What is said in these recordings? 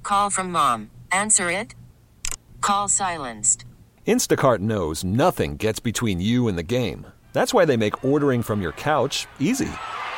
Call from mom. Answer it. Call silenced. Instacart knows nothing gets between you and the game. That's why they make ordering from your couch easy.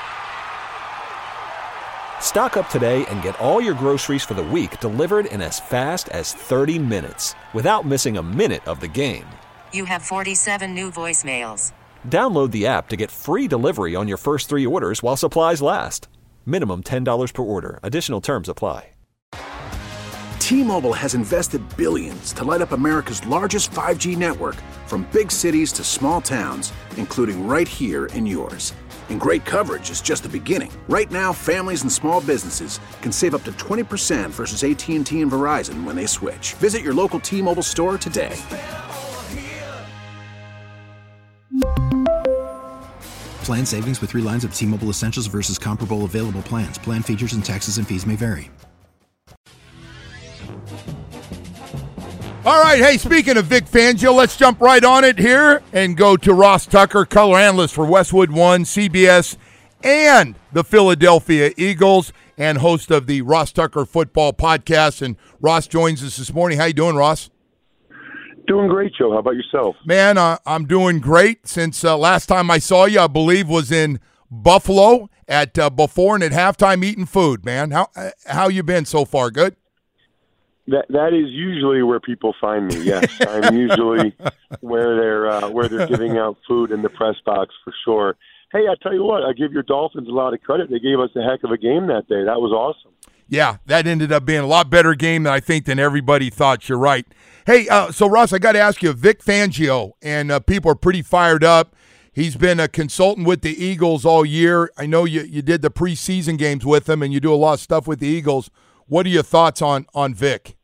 Stock up today and get all your groceries for the week delivered in as fast as 30 minutes without missing a minute of the game. You have 47 new voicemails. Download the app to get free delivery on your first 3 orders while supplies last. Minimum $10 per order. Additional terms apply. T-Mobile has invested billions to light up America's largest 5G network, from big cities to small towns, including right here in yours. And great coverage is just the beginning. Right now, families and small businesses can save up to 20% versus AT&T and Verizon when they switch. Visit your local T-Mobile store today. Plan savings with 3 lines of T-Mobile Essentials versus comparable available plans. Plan features and taxes and fees may vary. All right, hey, speaking of Vic Fangio, let's jump right on it here and go to Ross Tucker, color analyst for Westwood One, CBS, and the Philadelphia Eagles, and host of the Ross Tucker Football Podcast. And Ross joins us this morning. How you doing, Ross? Doing great, Joe. How about yourself? Man, I'm doing great. Since last time I saw you, I believe, was in Buffalo at before and at halftime eating food, man. How you been so far? Good? That is usually where people find me. Yes, I'm usually where they're giving out food in the press box for sure. Hey, I tell you what, I give your Dolphins a lot of credit. They gave us a heck of a game that day. That was awesome. Yeah, that ended up being a lot better game than I think than everybody thought. You're right. Hey, so Ross, I got to ask you, Vic Fangio, and people are pretty fired up. He's been a consultant with the Eagles all year. I know you did the preseason games with him, and you do a lot of stuff with the Eagles. What are your thoughts on Vic?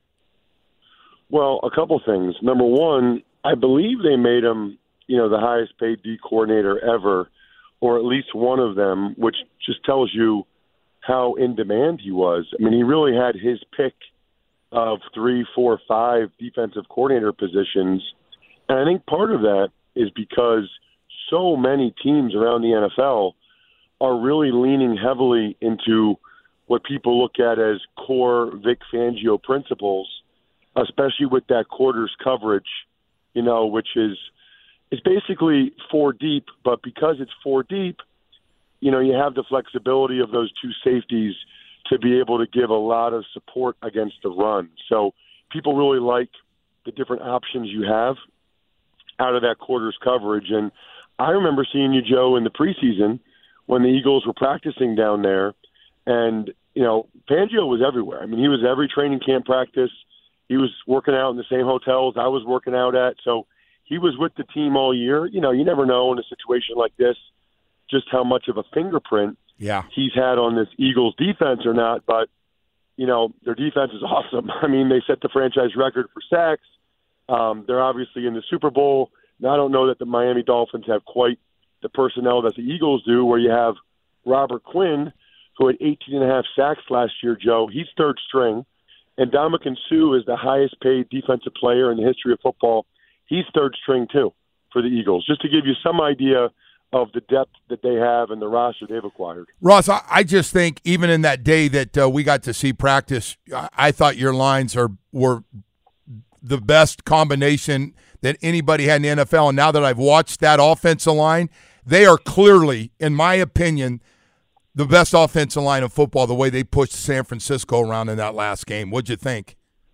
Well, a couple things. Number one, I believe they made him, the highest paid D coordinator ever, or at least one of them, which just tells you how in demand he was. I mean, he really had his pick of 3, 4, 5 defensive coordinator positions. And I think part of that is because so many teams around the NFL are really leaning heavily into what people look at as core Vic Fangio principles, especially with that quarters coverage, which is basically 4 deep, but because it's 4 deep, you have the flexibility of those 2 safeties to be able to give a lot of support against the run. So people really like the different options you have out of that quarters coverage. And I remember seeing you, Joe, in the preseason when the Eagles were practicing down there, and, Fangio was everywhere. I mean, he was every training camp practice. He was working out in the same hotels I was working out at. So he was with the team all year. You never know in a situation like this just how much of a fingerprint he's had on this Eagles defense or not. But, their defense is awesome. I mean, they set the franchise record for sacks. They're obviously in the Super Bowl. Now, I don't know that the Miami Dolphins have quite the personnel that the Eagles do, where you have Robert Quinn, who had 18.5 sacks last year, Joe. He's third string. And Ndamukong Suh is the highest paid defensive player in the history of football. He's third string, too, for the Eagles, just to give you some idea of the depth that they have and the roster they've acquired. Ross, I just think even in that day that we got to see practice, I thought your lines were the best combination that anybody had in the NFL. And now that I've watched that offensive line, they are clearly, in my opinion, the best offensive line of football, the way they pushed San Francisco around in that last game. What'd you think?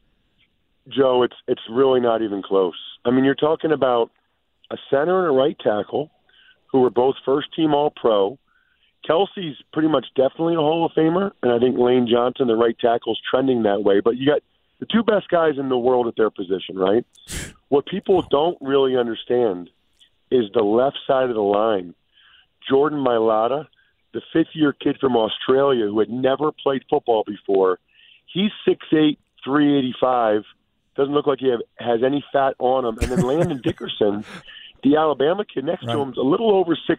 Joe, it's really not even close. I mean, you're talking about a center and a right tackle who were both first-team All-Pro. Kelsey's pretty much definitely a Hall of Famer, and I think Lane Johnson, the right tackle, is trending that way. But you got the 2 best guys in the world at their position, right? What people don't really understand is the left side of the line. Jordan Mailata, the 5th-year kid from Australia who had never played football before, he's 6'8", 385, doesn't look like he has any fat on him. And then Landon Dickerson, the Alabama kid next to him, is a little over 6'6",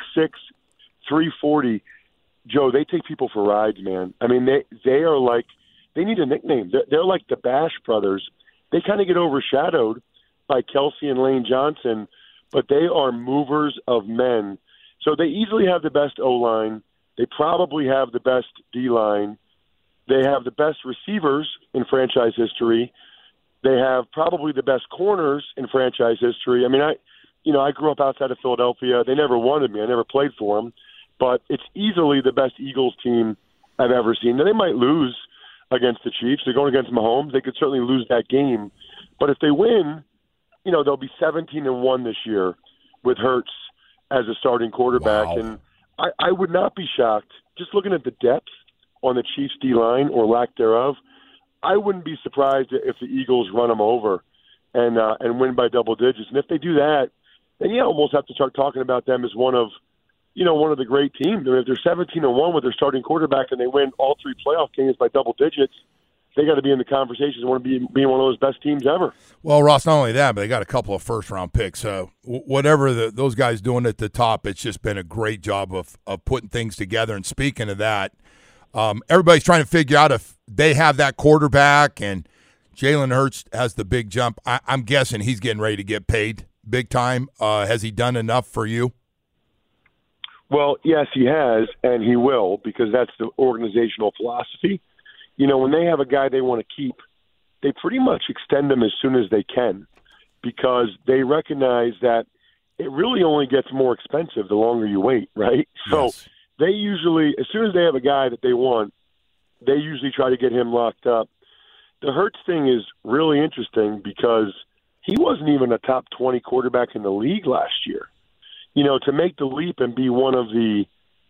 340. Joe, they take people for rides, man. I mean, they are like, they need a nickname. They're like the Bash brothers. They kind of get overshadowed by Kelsey and Lane Johnson, but they are movers of men. So they easily have the best O-line. They probably have the best D-line. They have the best receivers in franchise history. They have probably the best corners in franchise history. I mean, I grew up outside of Philadelphia. They never wanted me. I never played for them. But it's easily the best Eagles team I've ever seen. Now, they might lose against the Chiefs. They're going against Mahomes. They could certainly lose that game. But if they win, they'll be 17-1 this year with Hurts as a starting quarterback. Wow. And I would not be shocked, just looking at the depth on the Chiefs' D-line or lack thereof, I wouldn't be surprised if the Eagles run them over and win by double digits. And if they do that, then you almost have to start talking about them as one of the great teams. If they're 17-1 with their starting quarterback and they win all 3 playoff games by double digits, they got to be in the conversations and want to be one of those best teams ever. Well, Ross, not only that, but they got a couple of first-round picks. So whatever those guys doing at the top, it's just been a great job of putting things together. And speaking of that, everybody's trying to figure out if they have that quarterback and Jalen Hurts has the big jump. I'm guessing he's getting ready to get paid big time. Has he done enough for you? Well, yes, he has, and he will, because that's the organizational philosophy. When they have a guy they want to keep, they pretty much extend him as soon as they can, because they recognize that it really only gets more expensive the longer you wait, right? So they usually, as soon as they have a guy that they want, they usually try to get him locked up. The Hurts thing is really interesting because he wasn't even a top 20 quarterback in the league last year. To make the leap and be one of the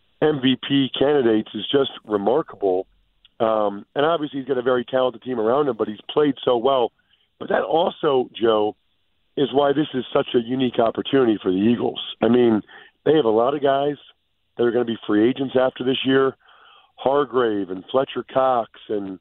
MVP candidates is just remarkable. And obviously he's got a very talented team around him, but he's played so well. But that also, Joe, is why this is such a unique opportunity for the Eagles. I mean, they have a lot of guys that are going to be free agents after this year. Hargrave and Fletcher Cox and,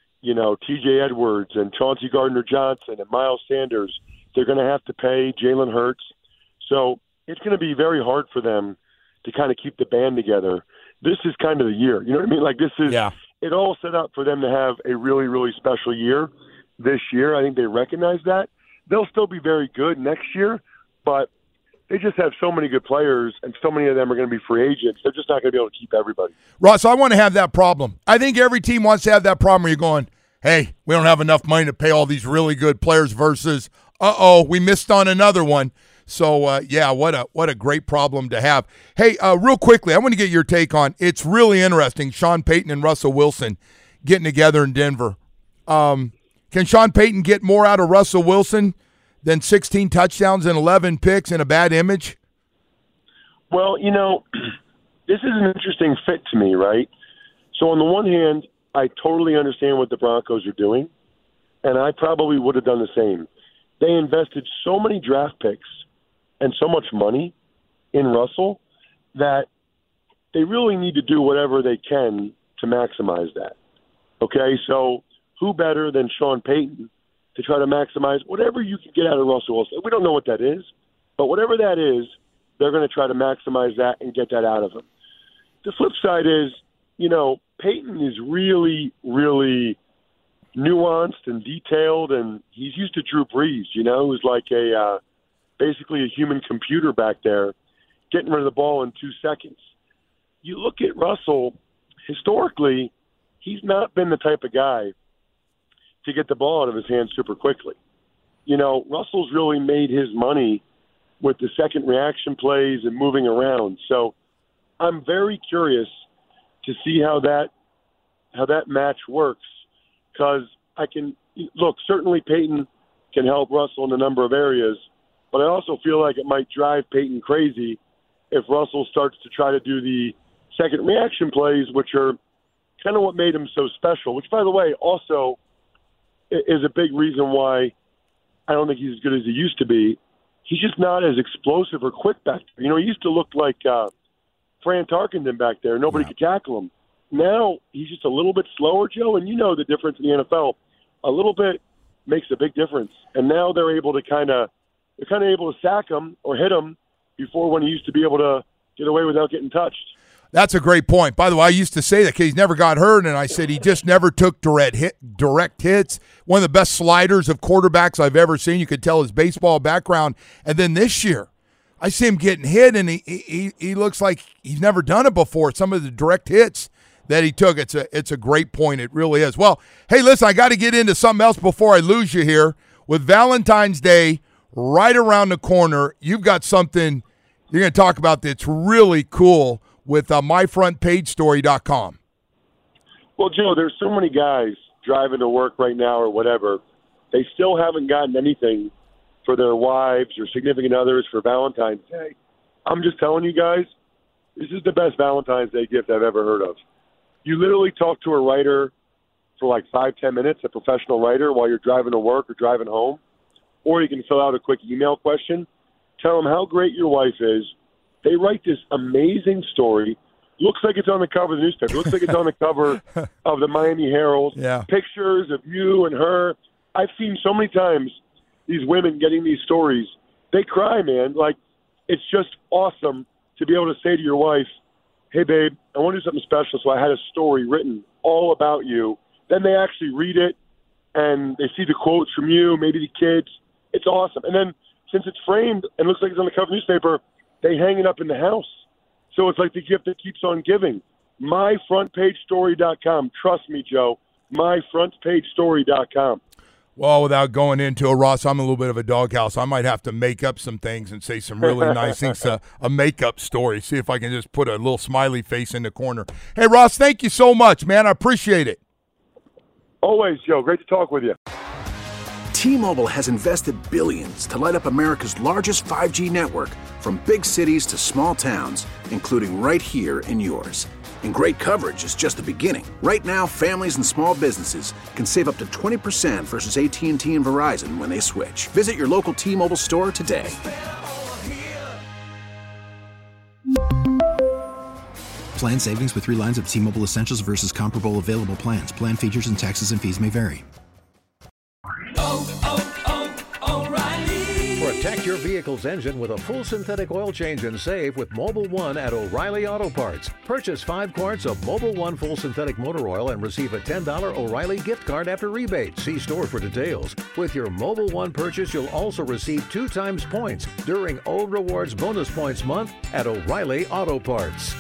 T.J. Edwards and Chauncey Gardner-Johnson and Miles Sanders. They're going to have to pay Jalen Hurts. So it's going to be very hard for them to kind of keep the band together. This is kind of the year. You know what I mean? Like, this is it all set up for them to have a really, really special year this year. I think they recognize that. They'll still be very good next year, but they just have so many good players, and so many of them are going to be free agents. They're just not going to be able to keep everybody. Ross, I want to have that problem. I think every team wants to have that problem where you're going, hey, we don't have enough money to pay all these really good players versus, we missed on another one. So, what a great problem to have. Hey, real quickly, I want to get your take on, it's really interesting, Sean Payton and Russell Wilson getting together in Denver. Can Sean Payton get more out of Russell Wilson than 16 touchdowns and 11 picks and a bad image? Well, this is an interesting fit to me, right? So on the one hand, I totally understand what the Broncos are doing, and I probably would have done the same. They invested so many draft picks and so much money in Russell that they really need to do whatever they can to maximize that. Okay, so who better than Sean Payton to try to maximize whatever you can get out of Russell Wilson? We don't know what that is, but whatever that is, they're going to try to maximize that and get that out of him. The flip side is, Payton is really, really nuanced and detailed, and he's used to Drew Brees, who's like basically a human computer back there, getting rid of the ball in 2 seconds. You look at Russell, historically, he's not been the type of guy to get the ball out of his hands super quickly. Russell's really made his money with the second reaction plays and moving around. So I'm very curious to see how that match works, because certainly Payton can help Russell in a number of areas, but I also feel like it might drive Payton crazy if Russell starts to try to do the second reaction plays, which are kind of what made him so special, which, by the way, also is a big reason why I don't think he's as good as he used to be. He's just not as explosive or quick back there. He used to look like Fran Tarkenton back there. Nobody could tackle him. Now he's just a little bit slower, Joe, and the difference in the NFL. A little bit makes a big difference. And now they're able to they're able to sack him or hit him before, when he used to be able to get away without getting touched. That's a great point. By the way, I used to say that because he's never got hurt, and I said he just never took direct hits. One of the best sliders of quarterbacks I've ever seen. You could tell his baseball background. And then this year, I see him getting hit, and he looks like he's never done it before. Some of the direct hits that he took. It's a great point. It really is. Well, hey, listen, I got to get into something else before I lose you here. With Valentine's Day right around the corner, you've got something you're going to talk about that's really cool with myfrontpagestory.com. Well, Joe, there's so many guys driving to work right now or whatever. They still haven't gotten anything for their wives or significant others for Valentine's Day. I'm just telling you guys, this is the best Valentine's Day gift I've ever heard of. You literally talk to a writer for like 5-10 minutes, a professional writer, while you're driving to work or driving home. Or you can fill out a quick email question. Tell them how great your wife is. They write this amazing story. Looks like it's on the cover of the newspaper. Looks like it's on the cover of the Miami Herald. Yeah. Pictures of you and her. I've seen so many times these women getting these stories. They cry, man. Like, it's just awesome to be able to say to your wife, hey, babe, I want to do something special, so I had a story written all about you. Then they actually read it, and they see the quotes from you, maybe the kids. It's awesome. And then since it's framed and looks like it's on the cover of the newspaper, they hang it up in the house. So it's like the gift that keeps on giving. MyFrontPageStory.com. Trust me, Joe. MyFrontPageStory.com. Well, without going into it, Ross, I'm a little bit of a doghouse. I might have to make up some things and say some really nice things, a makeup story. See if I can just put a little smiley face in the corner. Hey, Ross, thank you so much, man. I appreciate it. Always, Joe. Great to talk with you. T-Mobile has invested billions to light up America's largest 5G network, from big cities to small towns, including right here in yours. And great coverage is just the beginning. Right now, families and small businesses can save up to 20% versus AT&T and Verizon when they switch. Visit your local T-Mobile store today. Plan savings with 3 lines of T-Mobile Essentials versus comparable available plans. Plan features and taxes and fees may vary. Protect your vehicle's engine with a full synthetic oil change and save with Mobil 1 at O'Reilly Auto Parts. Purchase 5 quarts of Mobil 1 full synthetic motor oil and receive a $10 O'Reilly gift card after rebate. See store for details. With your Mobil 1 purchase, you'll also receive 2 times points during O Rewards Bonus Points Month at O'Reilly Auto Parts.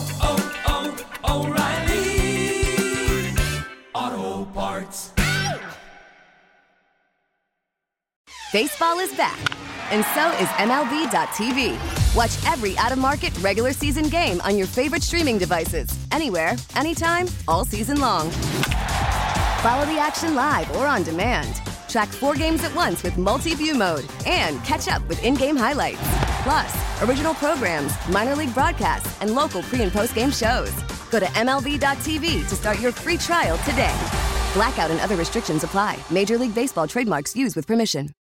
O'Reilly Auto Parts. Baseball is back, and so is MLB.tv. Watch every out-of-market regular season game on your favorite streaming devices, anywhere, anytime, all season long. Follow the action live or on demand. Track 4 games at once with multi-view mode and catch up with in-game highlights. Plus, original programs, minor league broadcasts, and local pre- and post-game shows. Go to MLB.tv to start your free trial today. Blackout and other restrictions apply. Major League Baseball trademarks used with permission.